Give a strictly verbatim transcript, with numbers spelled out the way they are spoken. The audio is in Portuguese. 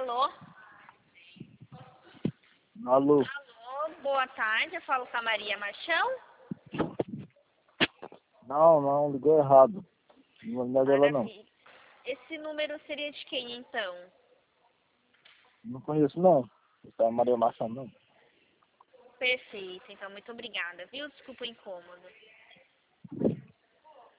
Alô? Alô? Alô, boa tarde. Eu falo com a Maria Machão. Não, não, ligou errado. Não é dela não. Maravilha. Esse número seria de quem, então? Não conheço não. Essa é a Maria Machado não. Perfeito, então muito obrigada, viu? Desculpa o incômodo.